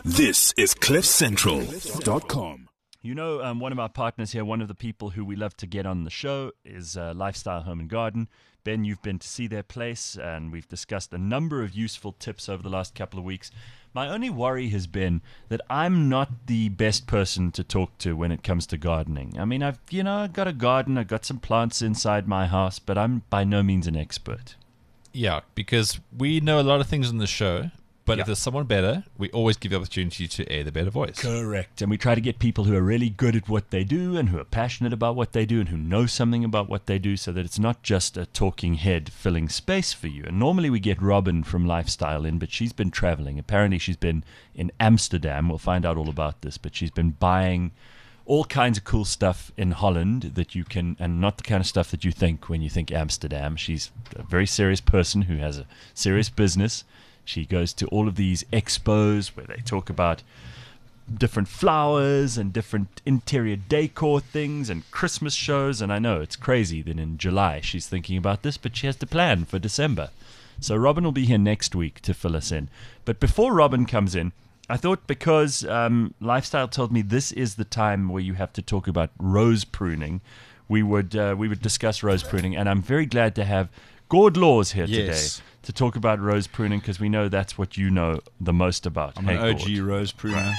This is CliffCentral.com. You know, one of our partners here, one of the people who we love to get on the show is Lifestyle Home and Garden. Ben, you've been to see their place, and we've discussed a number of useful tips over the last couple of weeks. My only worry has been that I'm not the best person to talk to when it comes to gardening. I mean, I've got a garden, I've got some plants inside my house, but I'm by no means an expert. Yeah, because we know a lot of things on the show, but Yeah. if there's someone better, we always give the opportunity to air the better voice. Correct. And we try to get people who are really good at what they do and who are passionate about what they do and who know something about what they do so that it's not just a talking head filling space for you. And normally we get Robin from Lifestyle in, but she's been traveling. Apparently she's been in Amsterdam. We'll find out all about this, but she's been buying all kinds of cool stuff in Holland that you can, and not the kind of stuff that you think when you think Amsterdam. She's a very serious person who has a serious business. She goes to all of these expos where they talk about different flowers and different interior decor things and Christmas shows. And I know it's crazy that in July she's thinking about this, but she has to plan for December. So Robin will be here next week to fill us in. But before Robin comes in, I thought because Lifestyle told me this is the time where you have to talk about rose pruning, we would discuss rose pruning. And I'm very glad to have Gord Laws here Yes. today to talk about rose pruning, because we know that's what you know the most about. I'm an OG Gord. rose pruner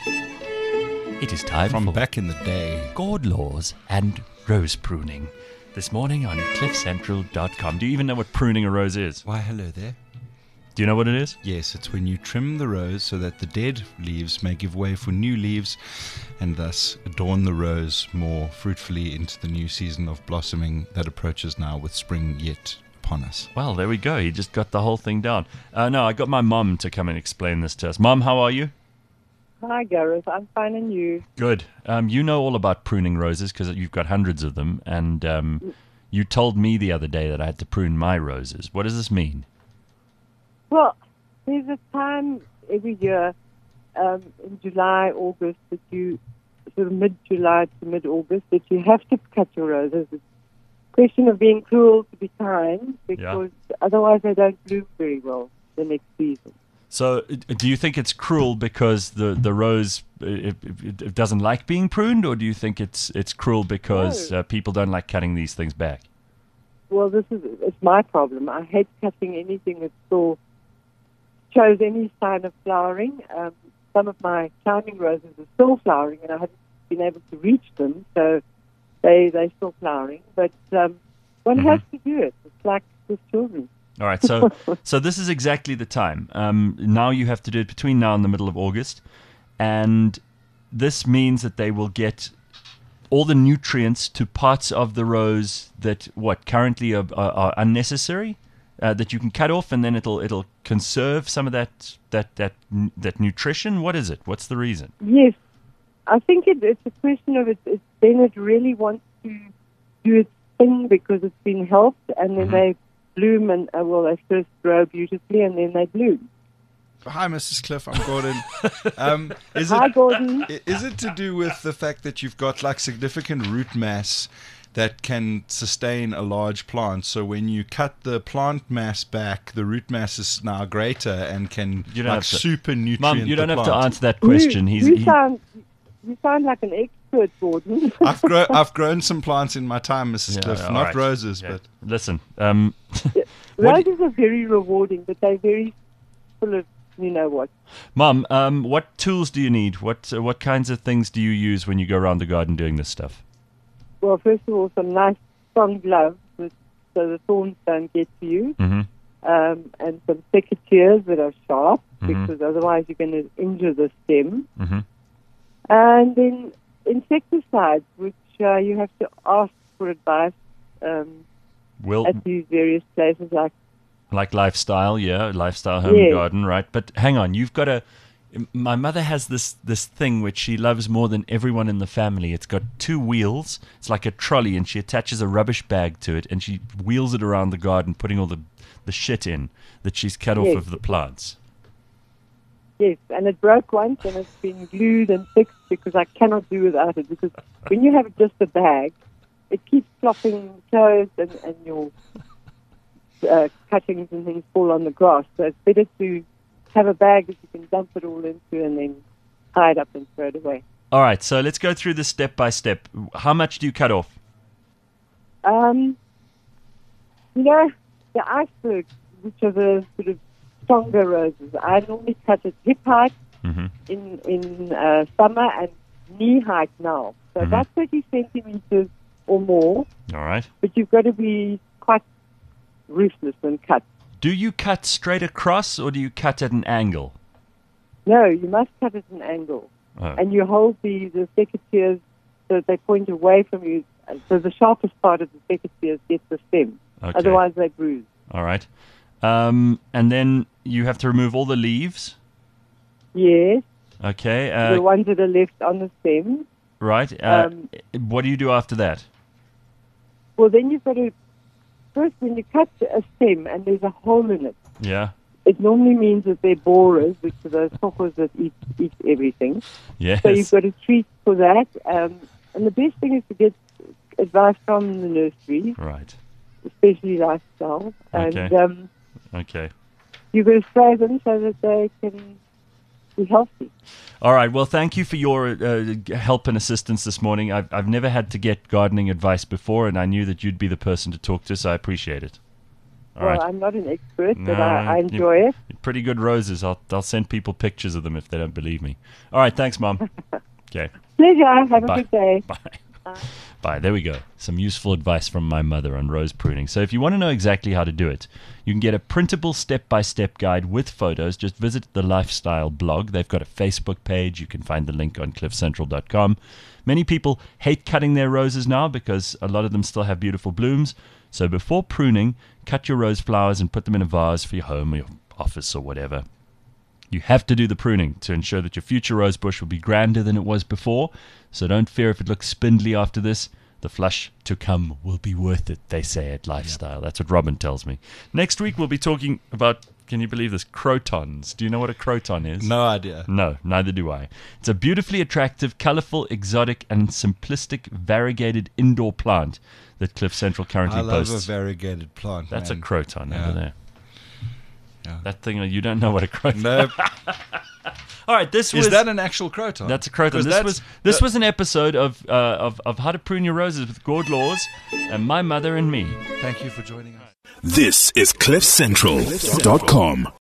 It is time from for back in the day. Gord Laws and rose pruning. This morning on CliffCentral.com. Do you even know what pruning a rose is? Why, hello there. Do you know what it is? Yes, it's when you trim the rose so that the dead leaves may give way for new leaves and thus adorn the rose more fruitfully into the new season of blossoming that approaches now with spring yet upon us. Well, there we go. He just got the whole thing down. No, I got my mum to come and explain this to us. Mum, how are you? Hi, Gareth. I'm fine, and you? Good. You know all about pruning roses because you've got hundreds of them, and you told me the other day that I had to prune my roses. What does this mean? Well, there's a time every year in July, August, that you, sort of mid-July to mid-August, that you have to cut your roses. It's a question of being cruel to be kind, because otherwise they don't bloom very well the next season. So do you think it's cruel because the rose it doesn't like being pruned, or do you think it's cruel because people don't like cutting these things back? Well, it's my problem. I hate cutting anything that still shows any sign of flowering. Some of my climbing roses are still flowering, and I haven't been able to reach them, so they're still flowering. But one has to do it. It's like with children. All right, so this is exactly the time. Now you have to do it between now and the middle of August, and this means that they will get all the nutrients to parts of the rose that currently are unnecessary, that you can cut off, and then it'll conserve some of that nutrition. What is it? What's the reason? Yes, I think it's a question of it really wants to do its thing because it's been helped, and then they bloom, and they first grow beautifully, and then they bloom. Hi, Mrs. Cliff. I'm Gordon. Hi, Gordon. Is it to do with the fact that you've got like significant root mass that can sustain a large plant? So when you cut the plant mass back, the root mass is now greater and can super nutrient. Mum, you don't the have to plant. answer that question. You sound like an expert, Gordon. I've grown some plants in my time, Mrs. Cliff. all Not right. roses, Yeah. but Listen. Roses are very rewarding, but they're very full of you know what. Mum, what tools do you need? What kinds of things do you use when you go around the garden doing this stuff? Well, first of all, some nice strong gloves so the thorns don't get to you, and some secateurs that are sharp, because otherwise you're going to injure the stem. And then insecticides, which you have to ask for advice at these various places like Lifestyle, Lifestyle Home and Garden, right? But hang on, you've got my mother has this thing which she loves more than everyone in the family. It's got two wheels. It's like a trolley, and she attaches a rubbish bag to it, and she wheels it around the garden, putting all the shit in that she's cut off of the plants. Yes, and it broke once, and it's been glued and fixed because I cannot do without it. Because when you have just a bag, it keeps flopping clothes, and your cuttings and things fall on the grass. So it's better to have a bag that you can dump it all into and then tie it up and throw it away. All right, so let's go through this step by step. How much do you cut off? The iceberg, which are the sort of stronger roses, I normally cut at hip height in summer and knee height now. So about 30 centimeters or more. All right. But you've got to be quite ruthless and cut. Do you cut straight across or do you cut at an angle? No, you must cut at an angle. Oh. And you hold the secateurs so that they point away from you. So the sharpest part of the secateurs gets the stem. Okay. Otherwise, they bruise. All right. And then you have to remove all the leaves. Yes. Okay. The ones that are left on the stem. Right. What do you do after that? Well, then you've got to... First, when you cut a stem and there's a hole in it, Yeah. it normally means that they're borers, which are those cockles that eat everything. Yes. So you've got to treat for that. And the best thing is to get advice from the nursery, Right. especially lifestyle. Okay. And Okay. you've got to spray them so that they can be healthy. All right. Well, thank you for your help and assistance this morning. I've never had to get gardening advice before, and I knew that you'd be the person to talk to, so I appreciate it. All Well, right. I'm not an expert, but No, I enjoy it. Pretty good roses. I'll send people pictures of them if they don't believe me. All right. Thanks, Mom. Okay. Pleasure. Have a Bye. good day. Bye. Bye. There we go. Some useful advice from my mother on rose pruning. So if you want to know exactly how to do it, you can get a printable step-by-step guide with photos. Just visit the Lifestyle blog. They've got a Facebook page. You can find the link on cliffcentral.com. Many people hate cutting their roses now because a lot of them still have beautiful blooms. So before pruning, cut your rose flowers and put them in a vase for your home or your office or whatever. You have to do the pruning to ensure that your future rose bush will be grander than it was before. So don't fear if it looks spindly after this. The flush to come will be worth it, they say at Lifestyle. That's what Robin tells me. Next week we'll be talking about, can you believe this, crotons. Do you know what a croton is? No idea. No, neither do I. It's a beautifully attractive, colorful, exotic, and simplistic variegated indoor plant that Cliff Central currently I love boasts. a variegated plant. That's man. a croton Yeah. over there. Yeah. That thing, you don't know what a croton is. No, All right, this was... is that an actual croton? That's a croton. 'Cause This was an episode of How to Prune Your Roses with Gord Laws and my mother and me. Thank you for joining us. This is CliffCentral.com.